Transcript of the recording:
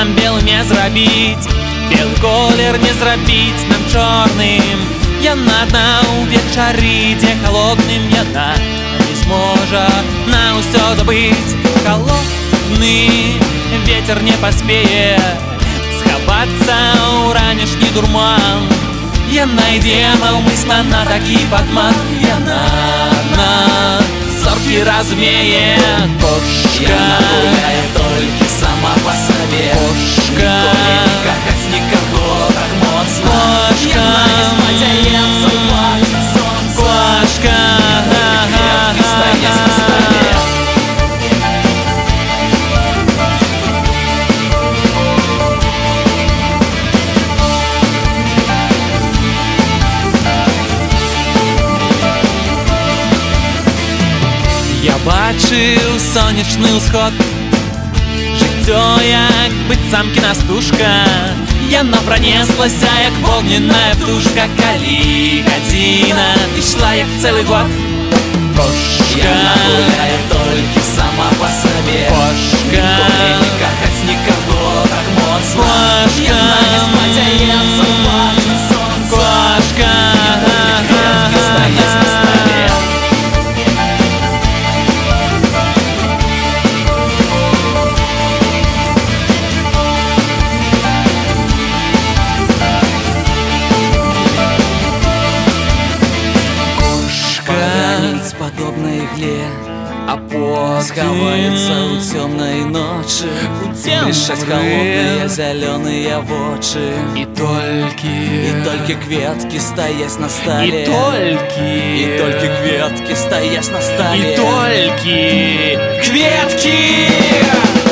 нам белым не зрабіць, белы колер не зрабіць нам чорным. Яна адна ў вечары, дзе халодным яна не зможа на ўсё забыць. Халодны ветер не паспее схавацца ў ранішні дурман. Яна ідзе наўмысна на такі падман. Яна на зоркі разумее. Кошка яна гуляе толькі сама па сабе. Кошка не кахаць нікаго так моцна. Кошка яна не спадзяецца ўбачыць сонца. Кошка кветкі стаяць на стале. Я бачыў сонечны ўсход, жыццё як быццам кінастужка. Яна пранеслася як вогненная птушка, калі гадзіна ішла як цэлы год. Кошка яна гуляе толькі сама па сабе. Кошка не кахаць нікаго так моцна. Кошка яна не спадзяецца ўбачыць сонца. Кошка кветкі стаяць на стале. Подобна ігле, а пот схаваецца ў цёмнай ночы, блішчаць халодныя зялёныя вочы. І толькі кветкі стаяць на стале. І толькі кветкі стаяць на стале. І толькі кветкі.